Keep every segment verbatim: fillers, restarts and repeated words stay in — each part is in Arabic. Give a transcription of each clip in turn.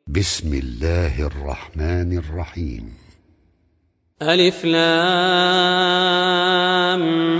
بسم الله الرحمن الرحيم. ألف لام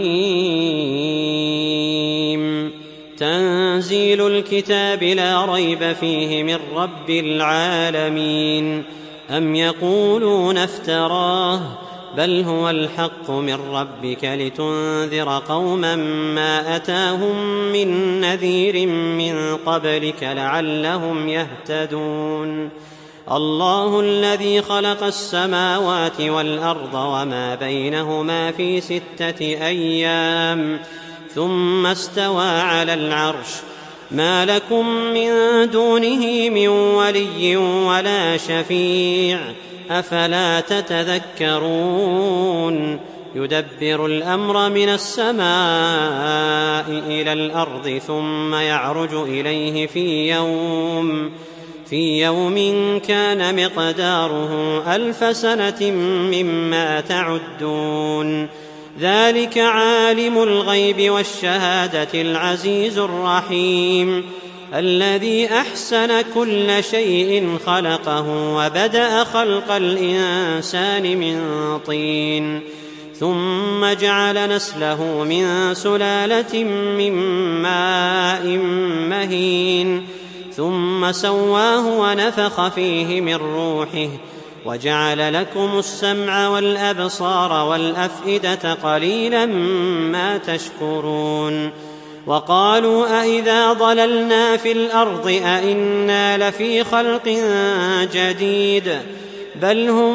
ميم. تنزيل الكتاب لا ريب فيه من رب العالمين. أم يقولون افتراه بل هو الحق من ربك لتنذر قوما ما أتاهم من نذير من قبلك لعلهم يهتدون. الله الذي خلق السماوات والأرض وما بينهما في ستة أيام ثم استوى على العرش ما لكم من دونه من ولي ولا شفيع أفلا تتذكرون. يدبر الأمر من السماء إلى الأرض ثم يعرج إليه في يوم في يوم كان مقداره ألف سنة مما تعدون. ذلك عالم الغيب والشهادة العزيز الرحيم الذي أحسن كل شيء خلقه وبدأ خلق الإنسان من طين ثم جعل نسله من سلالة من ماء مهين ثم سواه ونفخ فيه من روحه وجعل لكم السمع والأبصار والأفئدة قليلا ما تشكرون. وقالوا أئذا ضللنا في الأرض أئنا لفي خلق جديد بل هم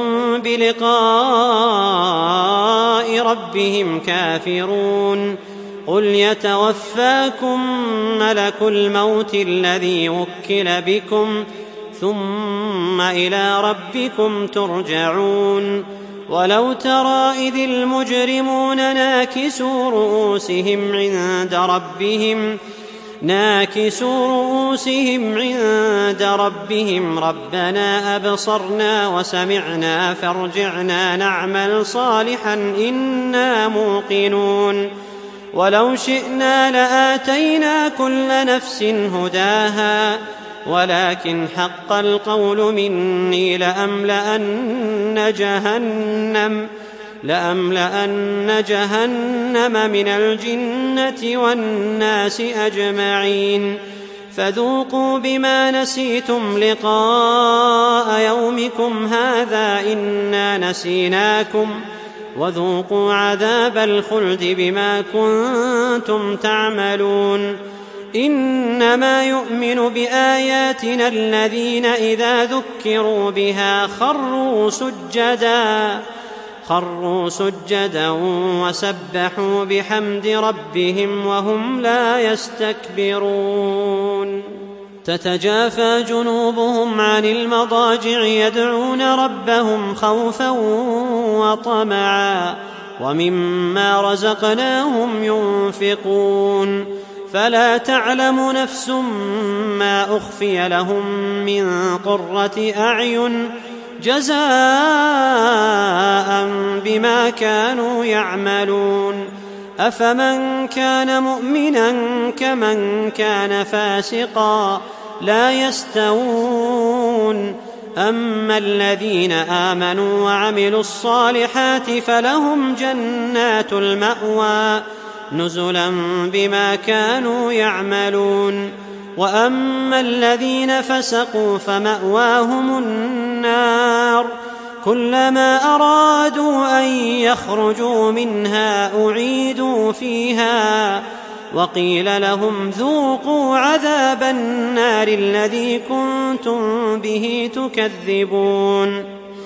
بلقاء ربهم كافرون. قل يتوفاكم ملك الموت الذي وكل بكم ثم إلى ربكم ترجعون. ولو ترى إذ المجرمون ناكسوا رؤوسهم عند ربهم ناكسوا رؤوسهم عند ربهم ربنا أبصرنا وسمعنا فارجعنا نعمل صالحا إنا موقنون. ولو شئنا لآتينا كل نفس هداها ولكن حق القول مني لأملأن جهنم لأملأن جهنم من الجنة والناس أجمعين. فذوقوا بما نسيتم لقاء يومكم هذا إنا نسيناكم وذوقوا عذاب الخلد بما كنتم تعملون. إنما يؤمن بآياتنا الذين إذا ذكروا بها خروا سجدا خروا سجدا وسبحوا بحمد ربهم وهم لا يستكبرون. تتجافى جنوبهم عن المضاجع يدعون ربهم خوفا وطمعا ومما رزقناهم ينفقون. فلا تعلم نفس ما أخفي لهم من قرة أعين جزاء بما كانوا يعملون. أفمن كان مؤمنا كمن كان فاسقا لا يستوون. أما الذين آمنوا وعملوا الصالحات فلهم جنات المأوى نزلا بما كانوا يعملون. وأما الذين فسقوا فمأواهم النار كلما أرادوا أن يخرجوا منها أعيدوا فيها وقيل لهم ذوقوا عذاب النار الذي كنتم به تكذبون.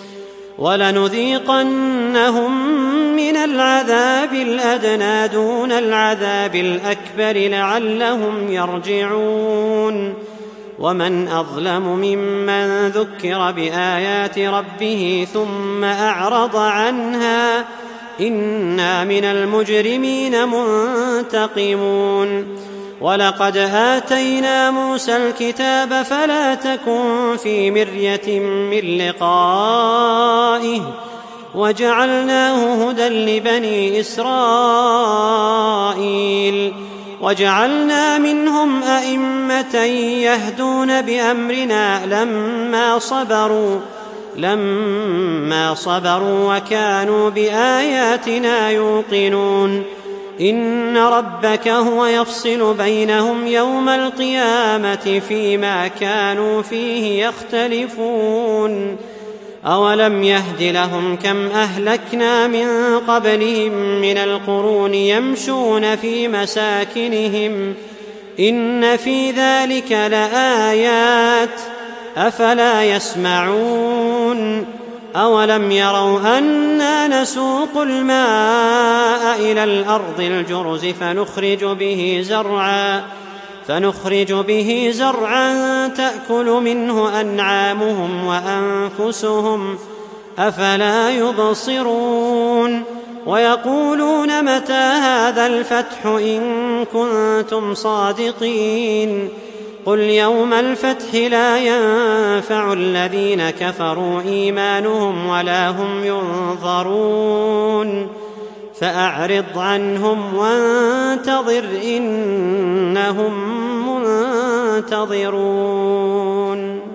ولنذيقنهم من العذاب الأدنى دون العذاب الأكبر لعلهم يرجعون. ومن أظلم ممن ذكر بآيات ربه ثم أعرض عنها إنا من المجرمين منتقمون. ولقد آتينا موسى الكتاب فلا تكن في مرية من لقائه وجعلناه هدى لبني إسرائيل وجعلنا منهم أئمة يهدون بأمرنا لما صبروا لما صبروا وكانوا بآياتنا يوقنون إن ربك هو يفصل بينهم يوم القيامة فيما كانوا فيه يختلفون أولم يهد لهم كم أهلكنا من قبلهم من القرون يمشون في مساكنهم إن في ذلك لآيات أفلا يسمعون أولم يروا أنا نسوق الماء إلى الأرض الجرز فنخرج به زرعا فنخرج به زرعا تأكل منه أنعامهم وأنفسهم أفلا يبصرون ويقولون متى هذا الفتح إن كنتم صادقين قل يوم الفتح لا ينفع الذين كفروا إيمانهم ولا هم ينظرون فأعرض عنهم وانتظر إنهم منتظرون.